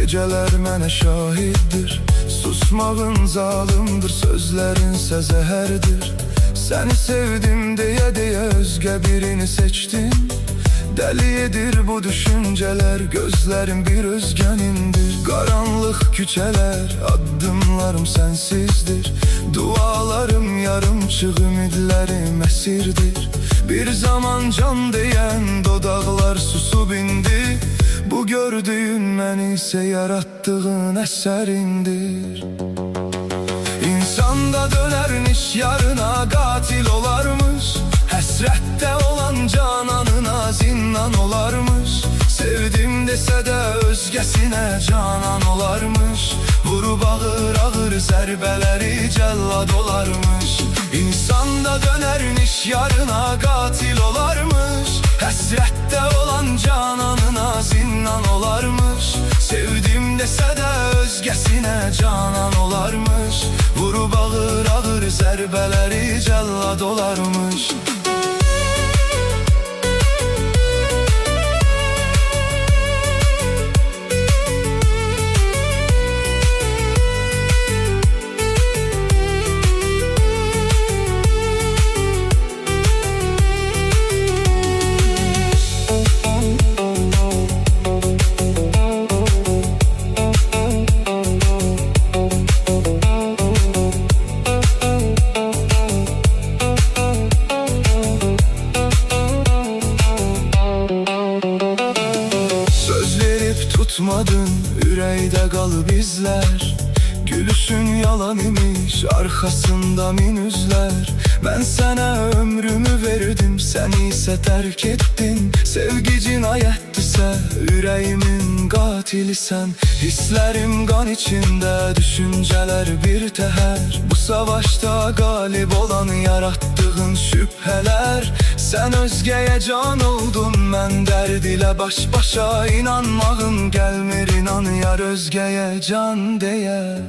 Geceler mənə şahiddir, susmağın zalımdır, sözlərinsə zəhərdir. Səni sevdim deyə özgə birini seçdim. Dəli edir bu düşüncələr, gözlərim bir özgənindir. Qaranlıq küçələr, addımlarım sənsizdir. Dualarım yarımçıq, ümidlərim əsirdir. Bir zaman can deyən dodaqlar susub indi. Bu gördüyün məni isə yaratdığın əsərindir. İnsanda dönərmiş yarına qatil olarmış. Həsrətdə olan cananına zindan olarmış. Sevdim desə də özgəsinə canan olarmış. Vurub ağır zərbələri cəllad olarmış. İnsanda dönərmiş yarına qatil olarmış. Həsrətdə olan cananına zindan olarmış. Sevdim desə də özgəsinə canan olarmış. Vurub ağır zərbələri cəllad olarmış. Tutmadın, ürəkdə qalıb izlər. Gülüşün yalan imiş, arxasında min üzlər. Mən sənə ömrümü verdim, sən isə tərk etdin. Sevgi cinayətdirsə, ürəyimin qatilisən. Hisslərim qan içində, düşüncələr bir təhər. Bu savaşda qalib olan yaratdığın şübhələr. Sən özgəyə can oldun, mən dərd ilə baş-başa. İnanmağım gəlmir, inan yar özgəyə can deyər.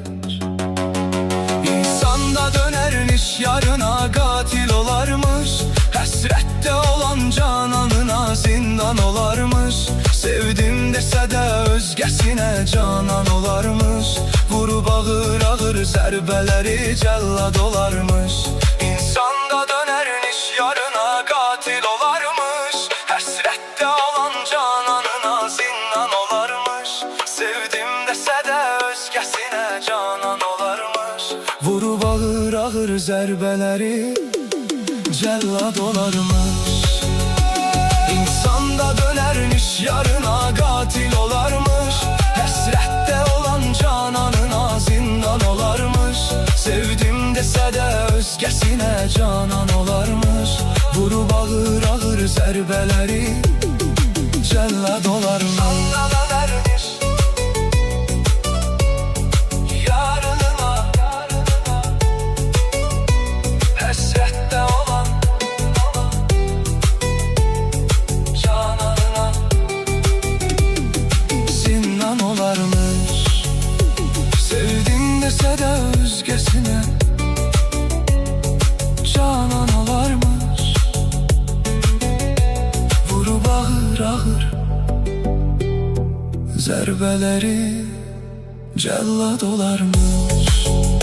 İnsanda dönərmiş yarına qatil olarmış. Həsrətdə olan cananına zindan olarmış. Sevdim desə də özgəsinə canan olarmış. Vurub ağır zərbələri cəllad olarmış. İnsanda dönərmiş yarına qatil olarmış. Həsrətdə olan cananına zindan olarmış. Sevdim desə də özgəsinə canan olarmış. Vurub ağır zərbələri cəllad olarmış. İnsanda dönərmiş yarına qatil olarmış. Həsrətdə olan cananına zindan olarmış. Sevdim desə də özgəsinə canan olarmış. Vurub ağır zərbələri cəllad olarmış. Sevdim desə də özgəsinə canan olarmış. Vurub ağır zərbələri cəllad olarmış.